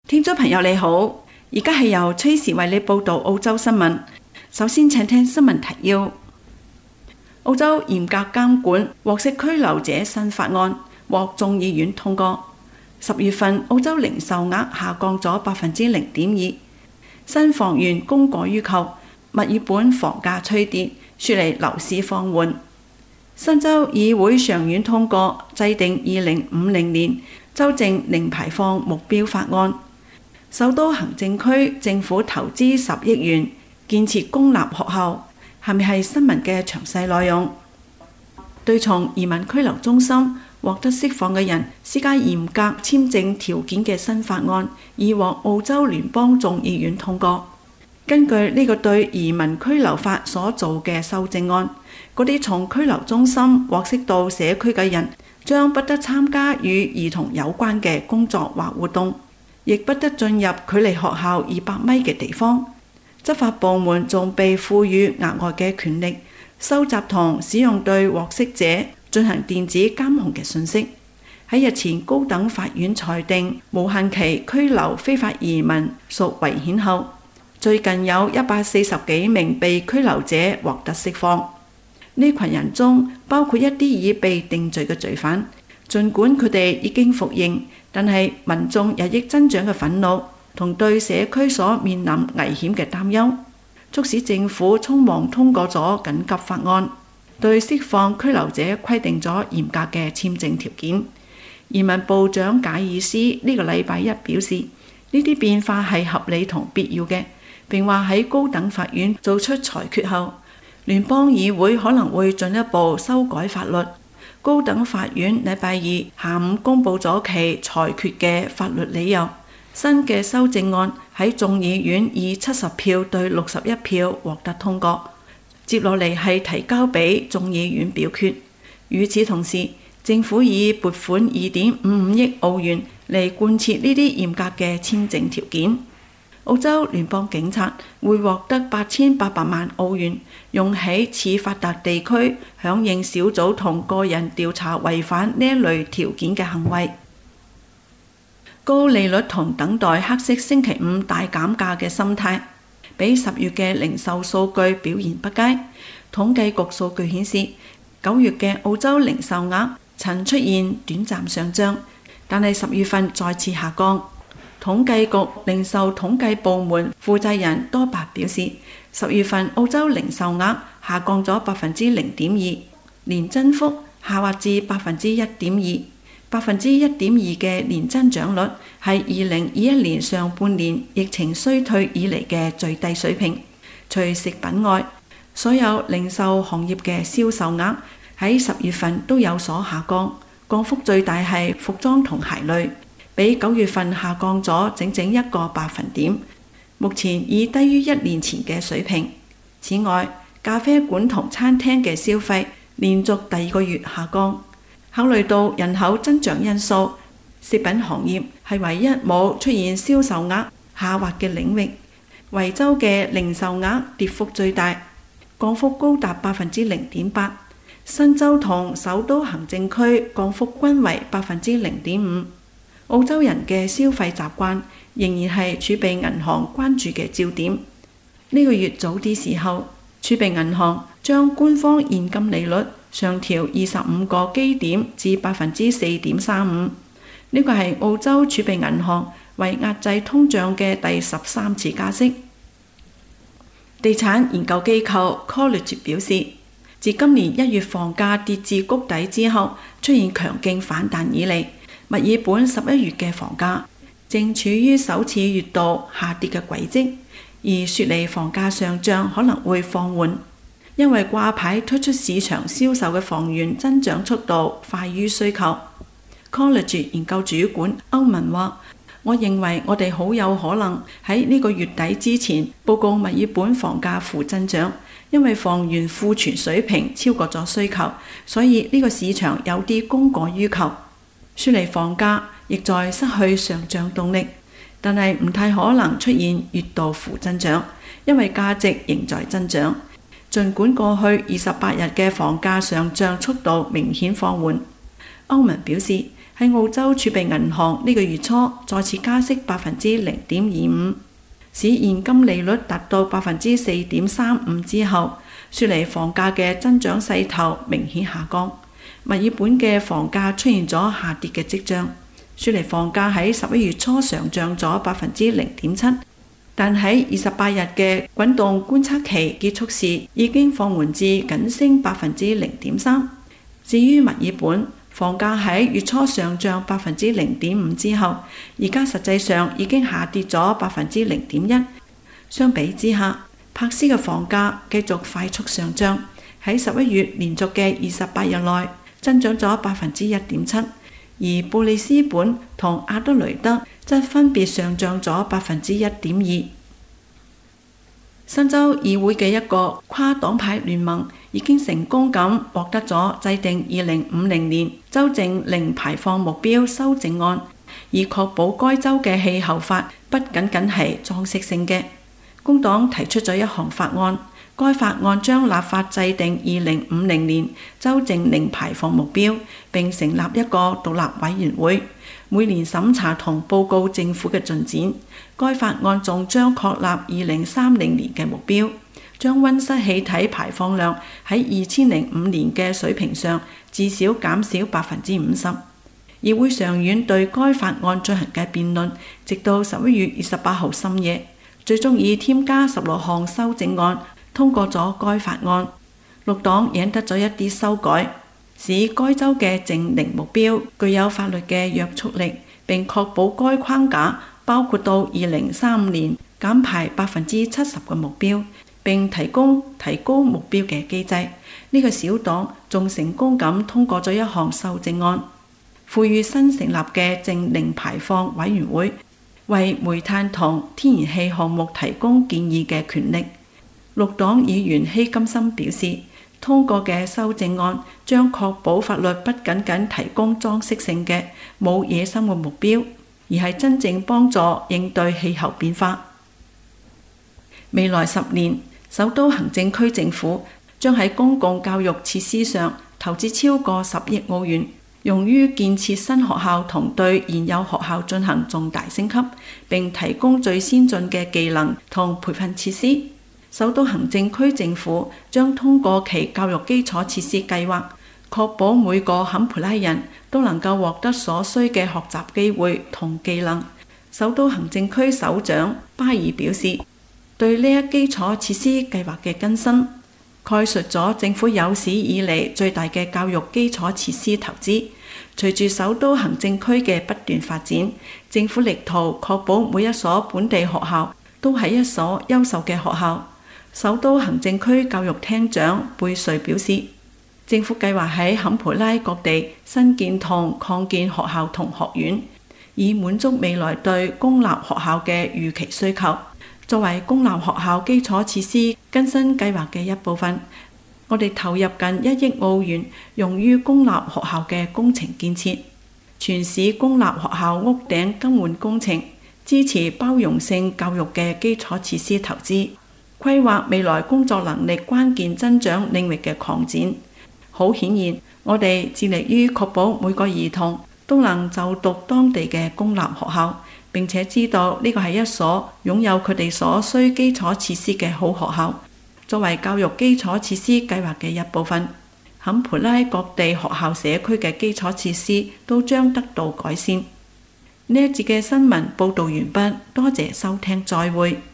聽眾朋友你好，而家係由崔時為你報道澳洲新聞。首先請聽新聞提要。澳洲嚴格監管獲釋拘留者新法案獲眾議院通過。10月份澳洲零售額下降咗 0.2%。新房源供過於求，墨爾本房價趨跌，雪梨樓市放緩。新州議會上院通過制定2050年州政零排放目標法案。首都行政區政府投資10億元建設公立學校。下面係新聞嘅詳細內容。對從移民拘留中心獲得釋放嘅人施加嚴格簽證條件嘅新法案已獲澳洲聯邦眾議院通過。根據呢個對移民拘留法所做嘅修正案，嗰啲從拘留中心獲釋到社區嘅人將不得參加與兒童有關嘅工作或活動，亦不得進入距離學校200米嘅地方。執法部門仲被賦予額外嘅權力，收集同使用對獲釋者進行電子監控嘅信息。喺日前高等法院裁定無限期拘留非法移民屬違憲後，最近有140幾名被拘留者獲得釋放。呢群人中包括一啲已被定罪嘅罪犯，儘管佢哋已經服刑，但係民眾日益增長嘅憤怒同對社區所面臨危險嘅擔憂，促使政府匆忙通過咗緊急法案，對釋放拘留者規定咗嚴格嘅簽證條件。移民部長賈爾斯呢個禮拜一表示，呢啲變化係合理同必要嘅，並話喺高等法院做出裁決後，聯邦議會可能會進一步修改法律。高等法院禮拜二下午公佈咗其裁決嘅法律理由。新嘅修正案喺眾議院以70票對61票獲得通過，接落嚟係提交俾眾議院表決。與此同時，政府以撥款2.55億澳元嚟貫徹呢啲嚴格嘅簽證條件。澳洲聯邦警察會獲得8800萬澳元，用喺次發達地區響應小組同個人調查違反呢一類條件嘅行為。高利率同等待黑色星期五大減價嘅心態，比10月嘅零售數據表現不佳。統計局數據顯示，9月嘅澳洲零售額曾出現短暫上漲，但係10月份再次下降。統計局零售統計部門負責人多伯表示，10月份澳洲零售額下降咗 0.2%， 年增幅下滑至 1.2%。1.2% 嘅年增長率係2021年上半年疫情衰退以嚟嘅最低水平。除食品外，所有零售行業嘅銷售額喺10月份都有所下降，降幅最大係服裝同鞋類，比9月份下降咗整整1個百分點，目前已低於1年前嘅水平。此外，咖啡館同餐廳嘅消費連續第2個月下降。考慮到人口增長因素，食品行業係唯一冇出現銷售額下滑嘅領域。維州嘅零售額跌幅最大，降幅高達 0.8%。新州同首都行政區降幅均為 0.5%。澳洲人嘅消費習慣仍然係儲備銀行關注嘅焦點。呢個月早啲時候，儲備銀行將官方現金利率上調25個基點至 4.35%。呢個係澳洲儲備銀行為壓制通脹嘅第13次加息。地產研究機構 College 表示，自今年1月房價跌至谷底之後，出現強勁反彈以嚟，墨爾本11月嘅房價正處於首次月度下跌嘅軌跡，而雪梨房價上漲可能會放緩。因為掛牌推出市場銷售嘅房源增長速度快於需求。College 研究主管歐文話：我認為我哋好有可能喺呢個月底之前報告墨爾本房價負增長，因為房源庫存水平超過咗需求，所以呢個市場有啲供過於求。雪梨房價亦在失去上漲動力，但係唔太可能出現月度負增長，因為價值仍在增長。儘管過去28日嘅房價上漲速度明顯放緩，歐盟表示喺澳洲儲備銀行呢個月初再次加息0.25%，使現金利率達到4.35%之後，雪梨房價嘅增長勢頭明顯下降。墨爾本嘅房價出現咗下跌嘅跡象，雪梨房價喺11月初上漲咗0.7%，但喺28日嘅滾動觀測期結束時已經放緩至僅升0.3%。至於墨爾本，房價喺月初上漲0.5%之後，而家實際上已經下跌咗0.1%。相比之下，珀斯嘅房價繼續快速上漲，喺11月連續嘅28日內增長咗1.7%，而布里斯本同阿德雷德則分別上漲咗1.2%。新州議會嘅一個跨黨派聯盟已經成功咁獲得咗制定2050年州政零排放目標修正案，以確保該州嘅氣候法不僅僅係裝飾性嘅。工黨提出咗一項法案，該法案將立法制定2050年州政零排放目標，並成立一個獨立委員會，每年審查同報告政府嘅進展。該法案仲將確立2030年嘅目標，將溫室氣體排放量喺2005年嘅水平上至少減少50%。議會上院對該法案進行嘅辯論，直到11月28號深夜，最終以添加16項修正案通過咗該法案。綠黨贏得咗一啲修改，使該州嘅淨零目標具有法律嘅約束力，並確保該框架包括到2035年減排70%嘅目標，並提供提高目標嘅機制。呢個小黨仲成功咁通過咗一項修正案，賦予新成立嘅淨零排放委員會為煤炭同天然氣項目提供建議嘅權力。綠黨議員希金森表示，通過嘅修正案將確保法律不僅僅提供裝飾性嘅冇野心嘅目標，而係真正幫助應對氣候變化。未來10年，首都行政區政府將喺公共教育設施上投資超過10億澳元，用於建設新學校同對現有學校進行重大升級，並提供最先進嘅技能同培訓設施。首都行政區政府將通過其教育基礎設施計劃，確保每個坎培拉人都能夠獲得所需嘅學習機會同技能。首都行政區首長巴爾表示，對呢一基礎設施計劃嘅更新，概述咗政府有史以嚟最大嘅教育基礎設施投資。隨住首都行政區嘅不斷發展，政府力圖確保每一所本地學校都係一所優秀嘅學校。首都行政區教育廳長貝瑞表示，政府計劃喺坎培拉各地新建同擴建學校同學院，以滿足未來對公立學校嘅預期需求。作為公立學校基礎設施更新計劃嘅一部分，我哋投入近1億澳元用於公立學校嘅工程建設，全市公立學校屋頂更換工程，支持包容性教育嘅基礎設施投資，規劃未來工作能力關鍵增長領域嘅擴展。好顯然，我哋致力於確保每個兒童都能就讀當地嘅公立學校，並且知道呢個係一所擁有佢哋所需基礎設施嘅好學校。作為教育基礎設施計劃嘅一部分，坎培拉各地學校社區嘅基礎設施都將得到改善。呢一節嘅新聞報導完畢，多謝收聽，再會。